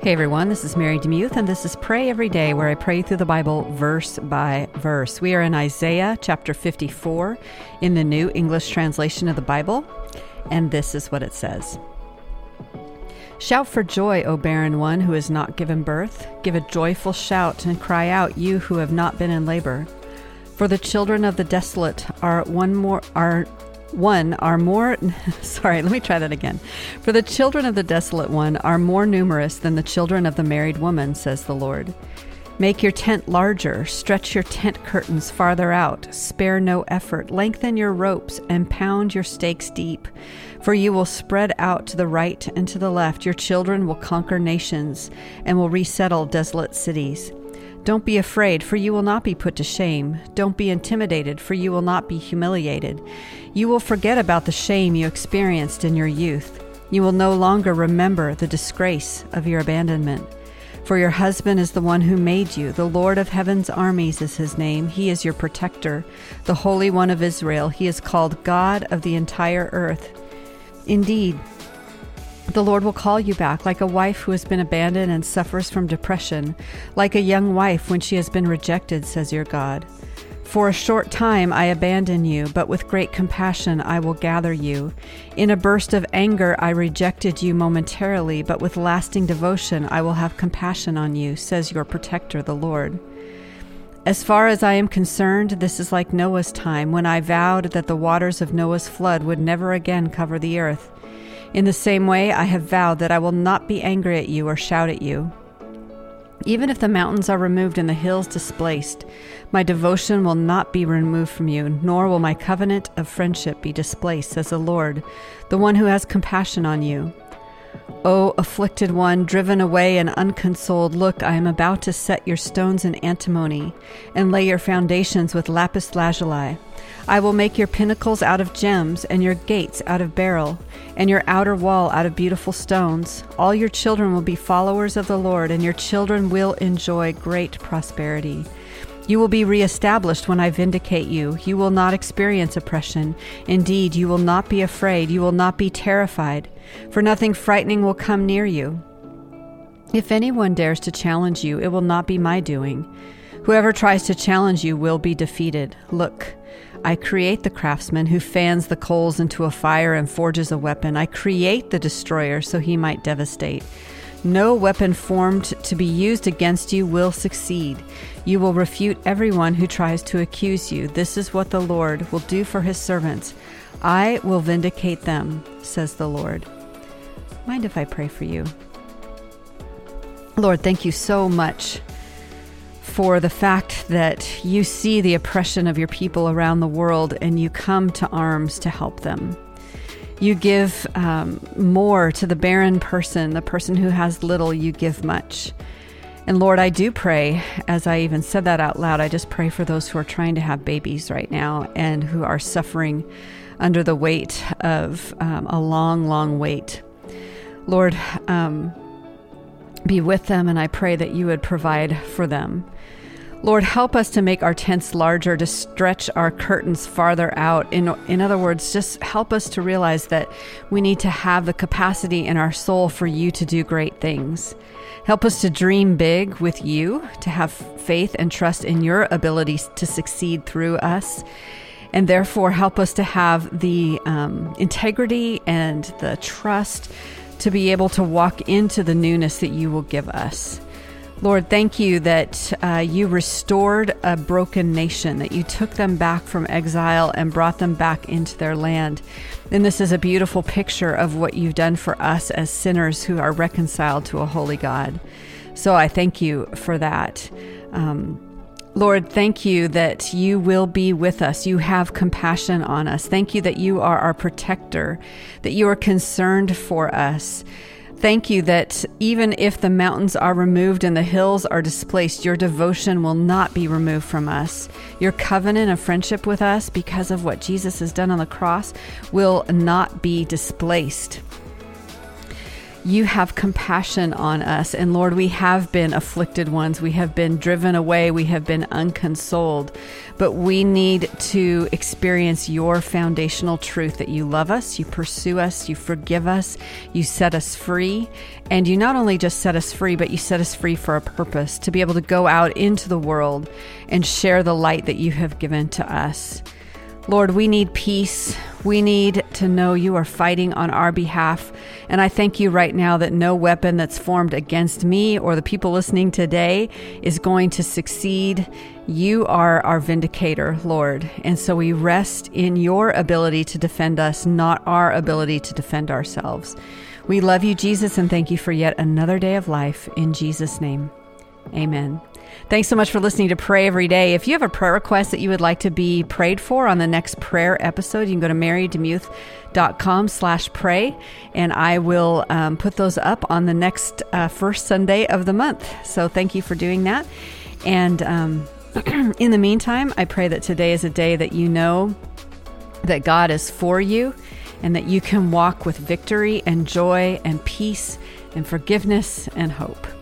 Hey everyone, this is Mary DeMuth, and this is Pray Every Day, where I pray through the Bible verse by verse. We are in Isaiah chapter 54 in the New English Translation of the Bible, and this is what it says. Shout for joy, O barren one who has not given birth. Give a joyful shout and cry out, you who have not been in labor. For the children of the desolate are more For the children of the desolate one are more numerous than the children of the married woman, says the Lord. Make your tent larger, stretch your tent curtains farther out, spare no effort, lengthen your ropes and pound your stakes deep. For you will spread out to the right and to the left. Your children will conquer nations and will resettle desolate cities. Don't be afraid, for you will not be put to shame. Don't be intimidated, for you will not be humiliated. You will forget about the shame you experienced in your youth. You will no longer remember the disgrace of your abandonment. For your husband is the one who made you. The Lord of heaven's armies is his name. He is your protector, the Holy One of Israel. He is called God of the entire earth. Indeed, the Lord will call you back like a wife who has been abandoned and suffers from depression, like a young wife when she has been rejected, says your God. For a short time I abandon you, but with great compassion I will gather you. In a burst of anger I rejected you momentarily, but with lasting devotion I will have compassion on you, says your protector, the Lord. As far as I am concerned, this is like Noah's time, when I vowed that the waters of Noah's flood would never again cover the earth. In the same way, I have vowed that I will not be angry at you or shout at you. Even if the mountains are removed and the hills displaced, my devotion will not be removed from you, nor will my covenant of friendship be displaced, says the Lord, the one who has compassion on you. O afflicted one, driven away and unconsoled, look, I am about to set your stones in antimony and lay your foundations with lapis lazuli. I will make your pinnacles out of gems and your gates out of beryl and your outer wall out of beautiful stones. All your children will be followers of the Lord, and your children will enjoy great prosperity. You will be reestablished when I vindicate you. You will not experience oppression. Indeed, you will not be afraid. You will not be terrified, for nothing frightening will come near you. If anyone dares to challenge you, it will not be my doing. Whoever tries to challenge you will be defeated. Look, I create the craftsman who fans the coals into a fire and forges a weapon. I create the destroyer so he might devastate. No weapon formed to be used against you will succeed. You will refute everyone who tries to accuse you. This is what the Lord will do for his servants. I will vindicate them, says the Lord. Mind if I pray for you? Lord, thank you so much for the fact that you see the oppression of your people around the world and you come to arms to help them. You give more to the barren person, the person who has little, you give much. And Lord, I do pray, as I even said that out loud, I just pray for those who are trying to have babies right now and who are suffering under the weight of a long, long wait. Lord, be with them, and I pray that you would provide for them. Lord, help us to make our tents larger, to stretch our curtains farther out. In other words, just help us to realize that we need to have the capacity in our soul for you to do great things. Help us to dream big with you, to have faith and trust in your ability to succeed through us. And therefore, help us to have the integrity and the trust to be able to walk into the newness that you will give us. Lord, thank you that you restored a broken nation, that you took them back from exile and brought them back into their land. And this is a beautiful picture of what you've done for us as sinners who are reconciled to a holy God. So I thank you for that. Lord, thank you that you will be with us. You have compassion on us. Thank you that you are our protector, that you are concerned for us. Thank you that even if the mountains are removed and the hills are displaced, your devotion will not be removed from us. Your covenant of friendship with us, because of what Jesus has done on the cross, will not be displaced. you have compassion on us. And Lord, we have been afflicted ones. We have been driven away. We have been unconsoled. But we need to experience your foundational truth that you love us, you pursue us, you forgive us, you set us free. And you not only just set us free, but you set us free for a purpose, to be able to go out into the world and share the light that you have given to us. Lord, we need peace. We need to know you are fighting on our behalf. And I thank you right now that no weapon that's formed against me or the people listening today is going to succeed. You are our vindicator, Lord. And so we rest in your ability to defend us, not our ability to defend ourselves. We love you, Jesus, and thank you for yet another day of life. In Jesus' name, amen. Thanks so much for listening to Pray Every Day. If you have a prayer request that you would like to be prayed for on the next prayer episode, you can go to marydemuth.com/pray, and I will put those up on the next first Sunday of the month. So thank you for doing that. And in the meantime, I pray that today is a day that you know that God is for you and that you can walk with victory and joy and peace and forgiveness and hope.